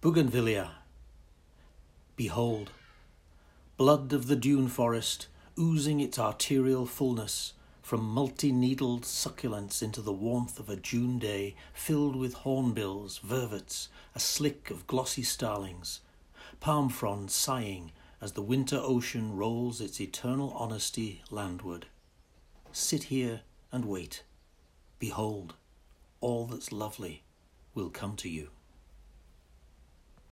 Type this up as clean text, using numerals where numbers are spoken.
Bougainvillea. Behold, blood of the dune forest, oozing its arterial fullness from multi-needled succulents into the warmth of a June day filled with hornbills, vervets, a slick of glossy starlings, palm fronds sighing as the winter ocean rolls its eternal honesty landward. Sit here and wait. Behold, all that's lovely will come to you.